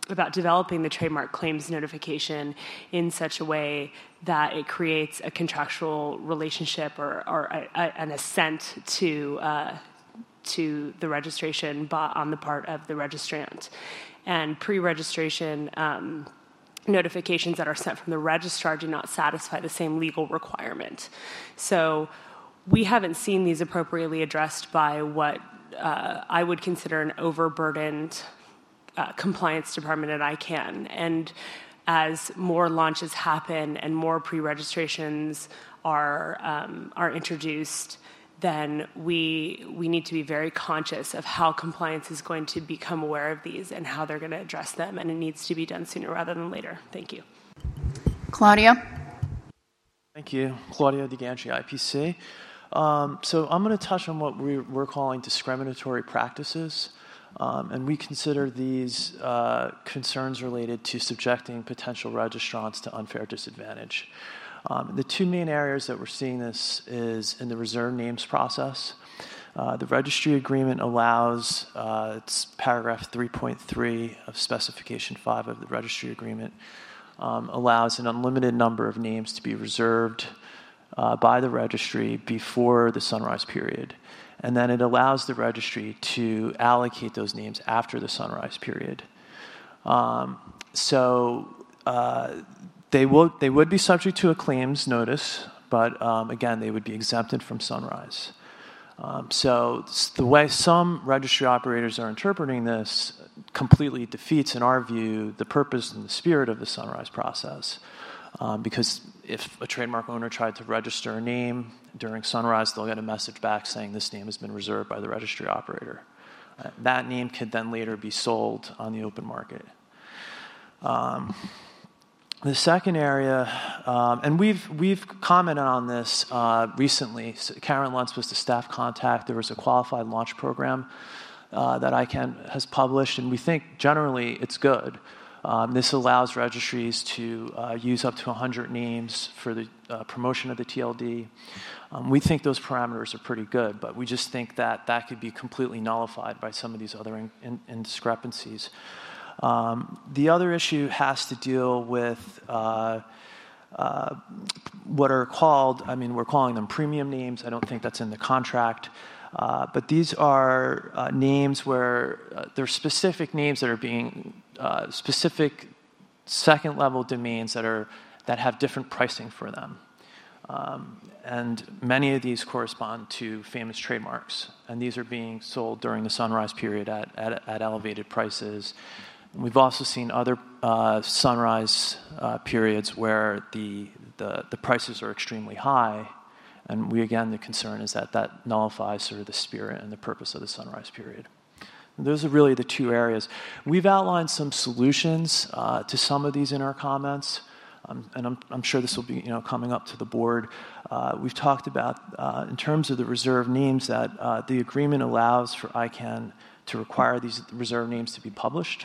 about developing the trademark claims notification in such a way that it creates a contractual relationship or, or a, a, an assent to uh, to the registration by, on the part of the registrant. And pre-registration um, notifications that are sent from the registrar do not satisfy the same legal requirement. So we haven't seen these appropriately addressed by what uh, I would consider an overburdened uh, compliance department at I CANN. And as more launches happen and more pre-registrations are um, are introduced, then we we need to be very conscious of how compliance is going to become aware of these and how they're going to address them, and it needs to be done sooner rather than later. Thank you. Claudio? Thank you. Claudio DeGangeli, I P C. Um, so I'm going to touch on what we, we're calling discriminatory practices, um, and we consider these uh, concerns related to subjecting potential registrants to unfair disadvantage. Um, the two main areas that we're seeing this is in the reserve names process. Uh, the registry agreement allows, uh, it's paragraph three point three of specification five of the registry agreement, um, allows an unlimited number of names to be reserved uh, by the registry before the sunrise period. And then it allows the registry to allocate those names after the sunrise period. Um, so, uh, They will. They would be subject to a claims notice, but um, again, they would be exempted from sunrise. Um, so the way some registry operators are interpreting this completely defeats, in our view, the purpose and the spirit of the sunrise process. Um, because if a trademark owner tried to register a name during sunrise, they'll get a message back saying this name has been reserved by the registry operator. Uh, that name could then later be sold on the open market. Um, The second area, um, and we've we've commented on this uh, recently. So Karen Lentz was the staff contact. There was a qualified launch program uh, that I CANN has published, and we think generally it's good. Um, this allows registries to uh, use up to one hundred names for the uh, promotion of the T L D. Um, we think those parameters are pretty good, but we just think that that could be completely nullified by some of these other in, in, indiscrepancies. Um, the other issue has to deal with uh, uh, what are called, I mean, we're calling them premium names. I don't think that's in the contract. Uh, but these are uh, names where uh, they're specific names that are being, uh, specific second-level domains that are that have different pricing for them. Um, and many of these correspond to famous trademarks. And these are being sold during the sunrise period at, at, at elevated prices. We've also seen other uh, sunrise uh, periods where the, the the prices are extremely high, and we again the concern is that that nullifies sort of the spirit and the purpose of the sunrise period. And those are really the two areas. We've outlined some solutions uh, to some of these in our comments, um, and I'm, I'm sure this will be you know coming up to the board. Uh, we've talked about uh, in terms of the reserve names that uh, the agreement allows for I CANN to require these reserve names to be published.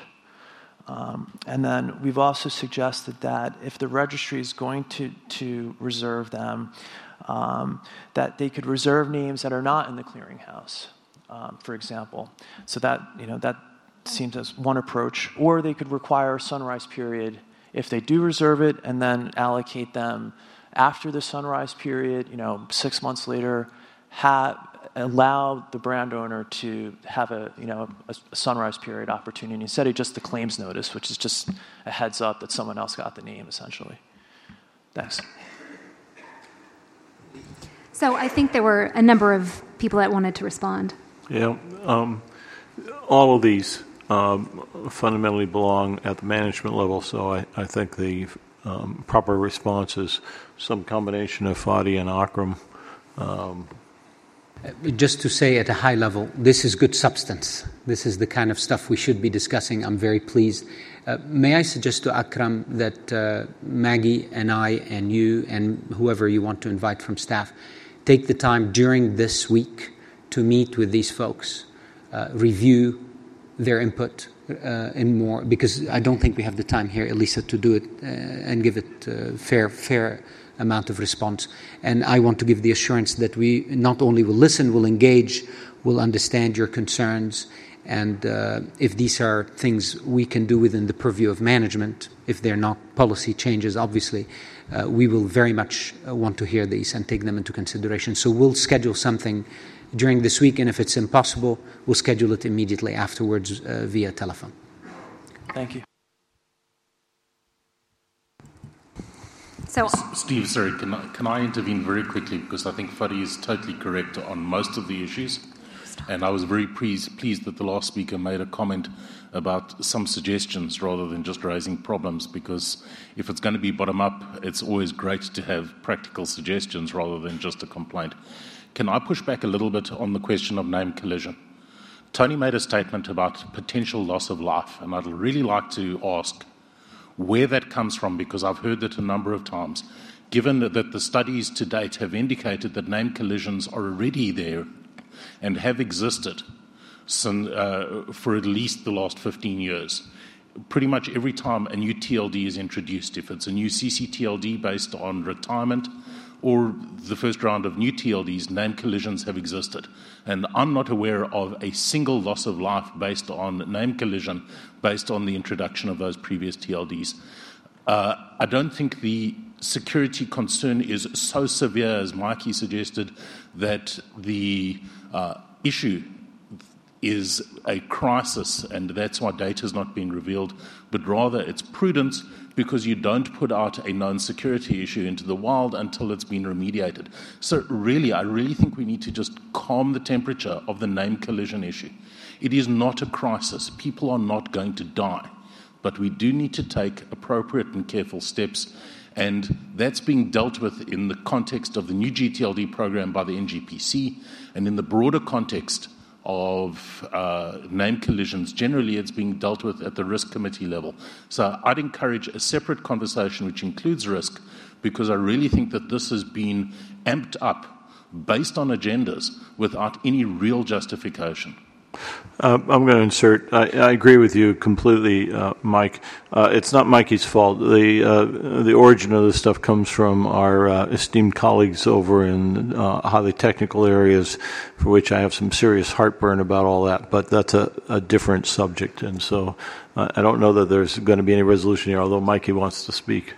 Um, and then we've also suggested that if the registry is going to, to reserve them, um, that they could reserve names that are not in the clearinghouse, um, for example. So that, you know, that seems as one approach. Or they could require a sunrise period if they do reserve it and then allocate them after the sunrise period, you know, six months later, have, allow the brand owner to have a you know a, a sunrise period opportunity instead of just the claims notice, which is just a heads up that someone else got the name essentially. Thanks. So I think there were a number of people that wanted to respond. Yeah, um, all of these um, fundamentally belong at the management level. So I, I think the um, proper response is some combination of Fadi and Akram. Um, Just to say at a high level, this is good substance. This is the kind of stuff we should be discussing. I'm very pleased. Uh, may I suggest to Akram that uh, Maggie and I and you and whoever you want to invite from staff take the time during this week to meet with these folks, uh, review their input uh, in more, because I don't think we have the time here, Elisa, to do it uh, and give it uh, fair, fair amount of response. And I want to give the assurance that we not only will listen, will engage, will understand your concerns, And uh, if these are things we can do within the purview of management, if they're not policy changes, obviously, uh, we will very much uh, want to hear these and take them into consideration. So we'll schedule something during this week, and if it's impossible, we'll schedule it immediately afterwards uh, via telephone. Thank you. So, Steve, sorry, can I, can I intervene very quickly, because I think Fadi is totally correct on most of the issues. And I was very pleased, pleased that the last speaker made a comment about some suggestions rather than just raising problems, because if it's going to be bottom-up, it's always great to have practical suggestions rather than just a complaint. Can I push back a little bit on the question of name collision? Tony made a statement about potential loss of life, and I'd really like to ask where that comes from, because I've heard that a number of times, given that the studies to date have indicated that name collisions are already there and have existed since, uh, for at least the last fifteen years. Pretty much every time a new T L D is introduced, if it's a new C C T L D based on retirement or the first round of new T L Ds, name collisions have existed. And I'm not aware of a single loss of life based on name collision, based on the introduction of those previous T L Ds. Uh, I don't think the security concern is so severe, as Mikey suggested, that the uh, issue is a crisis and that's why data has not been revealed, but rather it's prudence, because you don't put out a known security issue into the wild until it's been remediated. So really, I really think we need to just calm the temperature of the name collision issue. It is not a crisis. People are not going to die, but we do need to take appropriate and careful steps, and that's being dealt with in the context of the new G T L D program by the N G P C, and in the broader context of uh, name collisions. Generally, it's being dealt with at the risk committee level. So I'd encourage a separate conversation which includes risk, because I really think that this has been amped up based on agendas without any real justification. Uh, I'm going to insert. I, I agree with you completely, uh, Mike. Uh, it's not Mikey's fault. The uh, the origin of this stuff comes from our uh, esteemed colleagues over in uh, highly technical areas, for which I have some serious heartburn about all that. But that's a, a different subject, and so uh, I don't know that there's going to be any resolution here. Although Mikey wants to speak.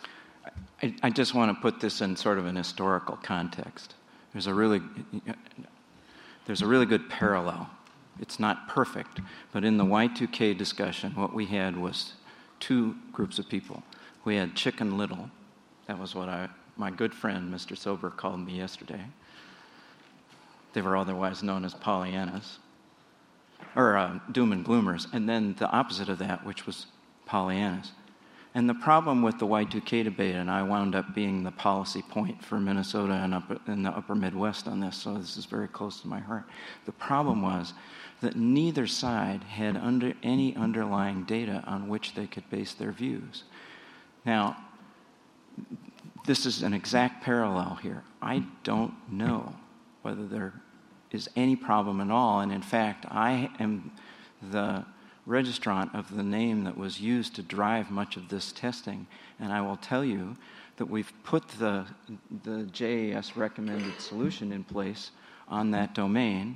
I, I just want to put this in sort of an historical context. There's a really there's a really good parallel. It's not perfect, but in the Y two K discussion, what we had was two groups of people. We had Chicken Little. That was what I, my good friend, Mister Sober, called me yesterday. They were otherwise known as Pollyannas, or uh, doom and gloomers, and then the opposite of that, which was Pollyannas. And the problem with the Y two K debate, and I wound up being the policy point for Minnesota and upper, in the upper Midwest on this, so this is very close to my heart. The problem was that neither side had under any underlying data on which they could base their views. Now, this is an exact parallel here. I don't know whether there is any problem at all, and in fact, I am the registrant of the name that was used to drive much of this testing, and I will tell you that we've put the, the J A S recommended solution in place on that domain,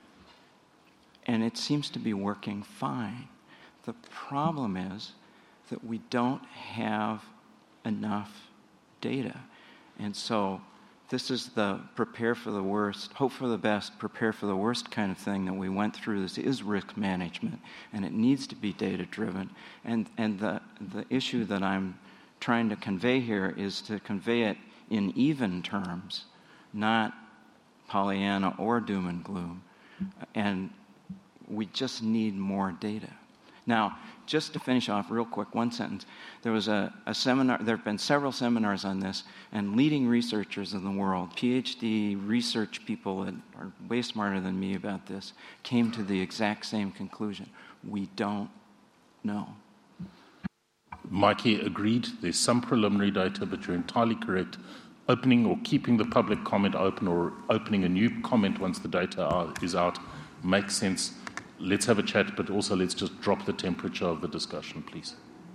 and it seems to be working fine. The problem is that we don't have enough data. And so this is the prepare for the worst, hope for the best, prepare for the worst kind of thing that we went through. This is risk management, and it needs to be data-driven. And, and the, the issue that I'm trying to convey here is to convey it in even terms, not Pollyanna or doom and gloom. And we just need more data. Now, just to finish off real quick, one sentence. There was a, a seminar, there have been several seminars on this, and leading researchers in the world, P H D research people that are way smarter than me about this, came to the exact same conclusion. We don't know. Mikey agreed. There's some preliminary data, but you're entirely correct. Opening or keeping the public comment open, or opening a new comment once the data are, is out, makes sense. Let's have a chat, but also let's just drop the temperature of the discussion, please.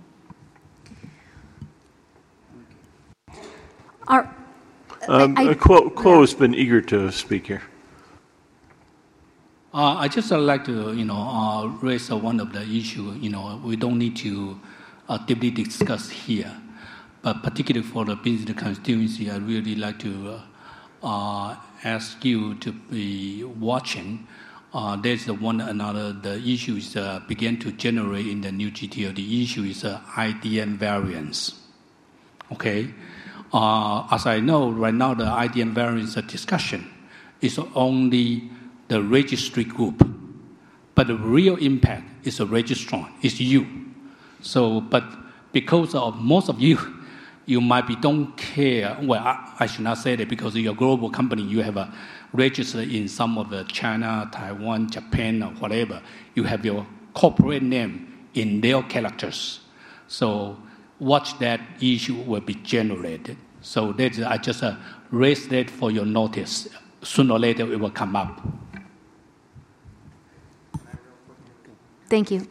Our, um, I, I, Quo, Quo yeah. has been eager to speak here. Uh, I just uh, like to, you know, uh, raise uh, one of the issue. You know, we don't need to uh, deeply discuss here, but particularly for the business constituency, I really like to uh, uh, ask you to be watching. Uh, there's the one another. The issue is uh, began to generate in the new G T L. The issue is uh, I D M variance. Okay, uh, as I know right now, the I D M variance discussion is only the registry group, but the real impact is the registrant, is you. So, but because of most of you, you might be don't care. Well, I, I should not say that because you're a global company, you have a register in some of the China, Taiwan, Japan, or whatever. You have your corporate name in their characters. So, watch that issue will be generated. So that's, I just uh, raise that for your notice. Sooner or later, it will come up. Thank you.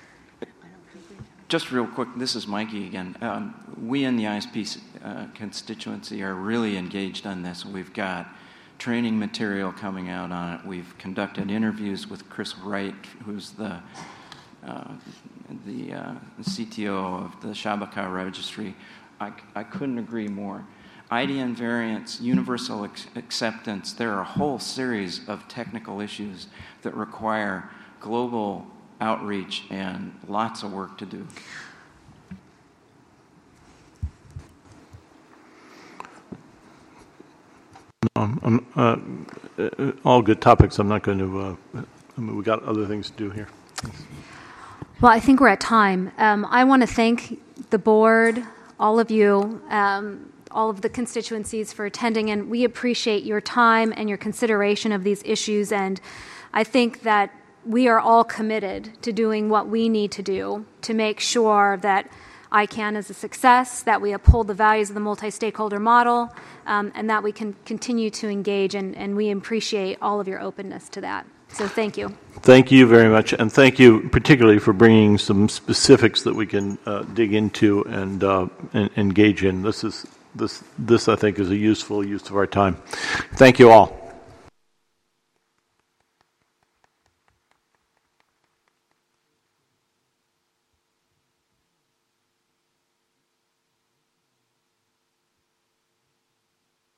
Just real quick, this is Mikey again. Um, we in the I S P uh, constituency are really engaged on this. We've got training material coming out on it. We've conducted interviews with Chris Wright, who's the uh, the uh, C T O of the Shabaka registry. I, I couldn't agree more. I D M variance, universal ex- acceptance, there are a whole series of technical issues that require global outreach and lots of work to do. Um, um, uh, all good topics. I'm not going to, uh, I mean, we got other things to do here. Well, I think we're at time. Um, I want to thank the board, all of you, um, all of the constituencies for attending, and we appreciate your time and your consideration of these issues. And I think that we are all committed to doing what we need to do to make sure that I CANN is a success, that we uphold the values of the multi-stakeholder model, um, and that we can continue to engage, and, and we appreciate all of your openness to that. So thank you. Thank you very much, and thank you particularly for bringing some specifics that we can uh, dig into and, uh, and engage in. This is this this I think is a useful use of our time. Thank you all.